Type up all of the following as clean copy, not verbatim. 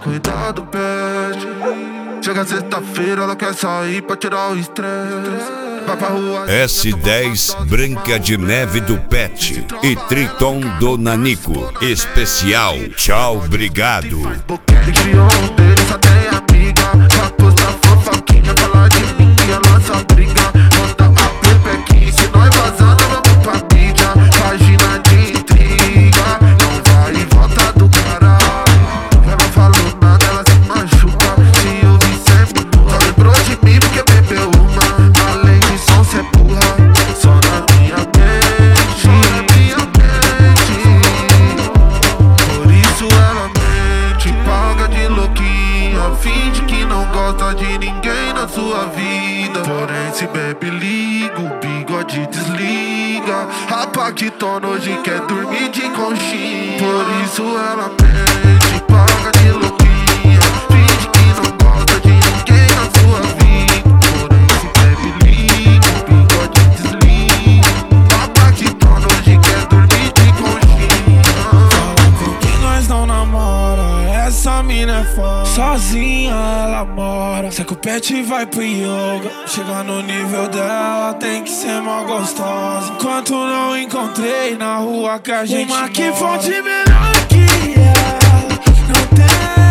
cuidar do pet. Chega sexta-feira, ela quer sair pra tirar o estresse. Vai pra rua. S10 Branca de Neve do Pet e Triton do Nanico. Especial Tchau, Obrigado. De ontem, só tem amiga. Pra postar fofoquinha, falar de mim e a nossa briga. Manda a pepequinha, se nós vazando, vamos pra mídia. Página de intriga, não vai e volta do caralho. Ela não falou nada, ela se machuca. Se eu vi sempre, só lembrou de mim porque bebeu uma. Além de som, cê burra, só na minha mente. Só na minha mente. Por isso ela mente, paga de louquinha, finge que não gosta de ninguém na sua vida. Porém se bebe liga, o bigode desliga. A Paquitona hoje quer dormir de conchinha. Por isso ela mente, paga de louquinha, finge que não gosta de ninguém na sua vida. Porém se bebe liga, o bigode desliga. A Paquitona hoje quer dormir de conchinha. Que nós não namora, essa mina é foda. Sozinha ela mora. Se o pet vai pro yoga, chegar no nível dela tem que ser mó gostosa. Enquanto não encontrei na rua que a gente uma que fonte melhor que ela não tem.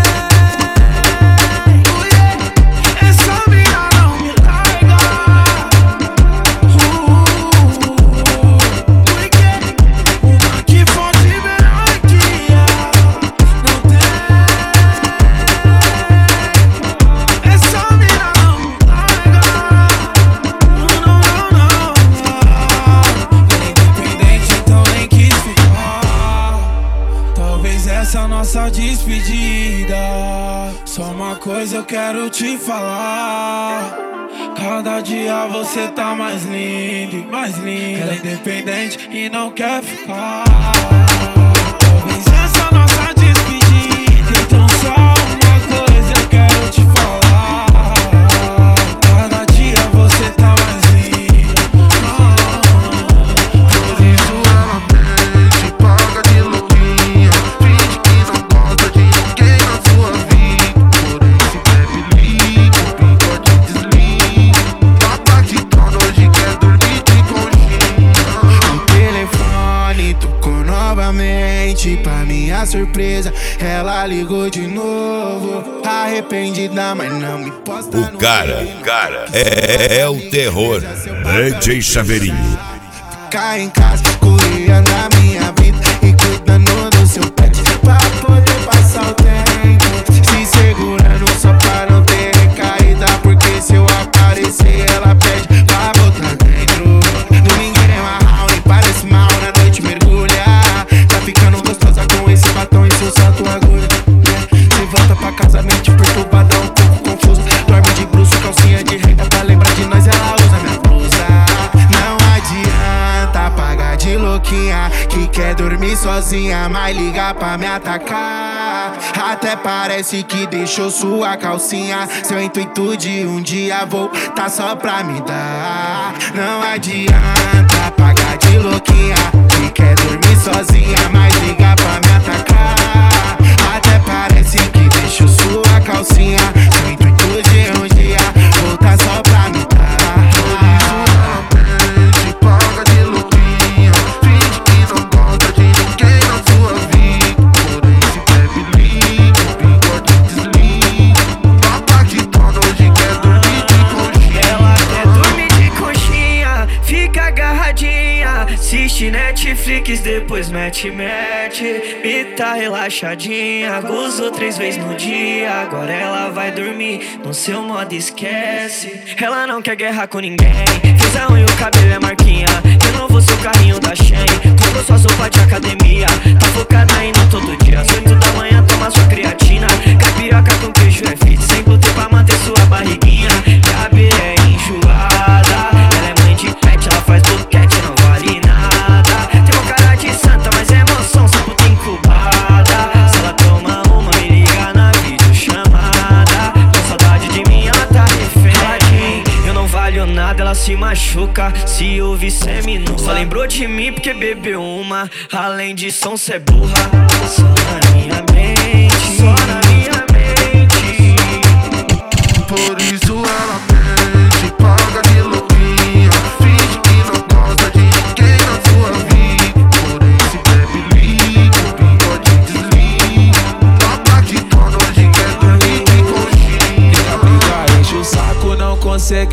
Essa mina não me larga. Uma que fonte melhor que ela não tem. Essa mina não me larga. Não. Ela é independente, então nem quis ficar. Talvez essa nossa despedida. Só uma coisa eu quero te falar: cada dia você tá mais linda e mais linda. Ela é independente e não quer ficar. Talvez essa nossa despedida. Então só uma coisa eu quero te falar: cada dia você tá mais linda. Por isso ela mente, paga de louquinha, finge que não gosta de ninguém na sua vida. Porém se bebe liga, o bigode desliga. A Paquitona hoje quer dormir de conchinha. O telefone tocou novamente. Pra minha surpresa, ela ligou de novo. Arrependida, mas não me posta. O cara é o terror. DJ Chaveirinho. Ficar em casa, corria na minha vida e cuidando do seu pet pra poder passar o tempo. Se segurando só pra não ter recaída, porque se eu aparecer ela pede pra botar dentro. Domingo é marral, nem parece mal, na noite mergulhar. Tá ficando gostosa com esse batom e seu salto agulha. Se volta pra casa, mente perturbada, um pouco confusa. Dorme de bruxo, calcinha de renda, pra lembrar de nós ela usa minha blusa. Não adianta pagar de louquinha, que quer dormir sozinha, mas liga pra me atacar. Até parece que deixou sua calcinha. Seu intuito de um dia voltar só pra me dar. Não adianta pagar de louquinha, que quer dormir sozinha, mas liga pra me atacar. Até parece que deixou sua calcinha. Seu intuito de um dia voltar só pra me dar. Paga de louquinha, finge que não gosta de ninguém na sua vida. Porém se bebe liga, o bigode desliga. A Paquitona hoje quer dormir de conchinha. Ela quer dormir de conchinha, fica agarradinha, assiste Netflix, depois mete. E tá relaxadinha, gozou 3 vezes no dia. Agora ela vai dormir no seu modo esquece. Ela não quer guerra com ninguém, fez a unha e o cabelo é marquinha. Renovou seu carrinho da Shein, comprou sua roupa de academia. Tá focada indo todo dia, às 8 da manhã toma sua creatina. Caipiraca com queijo é fit, sem glúten pra manter sua barriguinha. E a B é enjoada, ela é mãe de pet, ela faz boquete, não vale nada. Tem uma cara de santa, mas é emoção, só puta incubada. Se ela toma uma, me liga na videochamada. Com saudade de mim, ela tá refém. Eu não valho nada, ela se machuca. Se ouvir semi-nua, só lembrou de mim porque bebeu uma. Além de som, cê é burra. Só na minha mente, só na minha mente.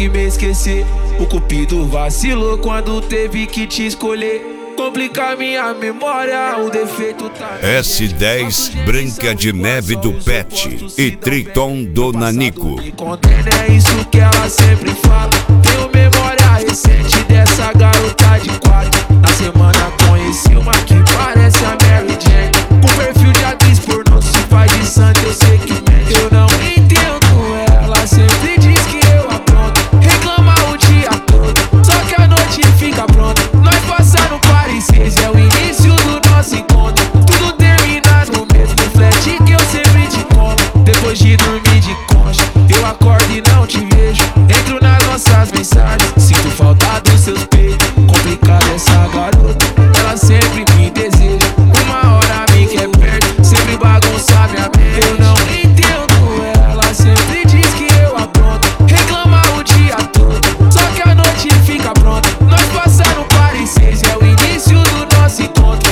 consegue me esquecer. O cupido vacilou quando teve que te escolher. Complica minha memória, o defeito tá... S10, Branca de Neve do Pet e Triton do Nanico. Me condena, é isso que ela sempre fala. Tenho memória recente dessa garota de quatro. Na semana conheci uma que parece a Mary Jane. Com perfil de atriz pornô, se faz de santa, eu sei que mente. Eu não entendo ela, sempre diz que eu apronto. Reclama o dia todo, só que a noite fica pronta. Nós passamos 46, é o início do nosso encontro. Tudo termina no mesmo flat que eu sempre te conto. Depois de dormir de concha, eu acordo e não te vejo. Entro nas nossas mensagens, sinto falta dos seus peitos. Complicada essa garota, ela sempre me deseja. Uma hora me quer perto, sempre bagunça minha mente. Eu não entendo ela, sempre diz que eu apronto. Reclama o dia todo, só que a noite fica pronta. Nós passamos 46, é o início do nosso encontro.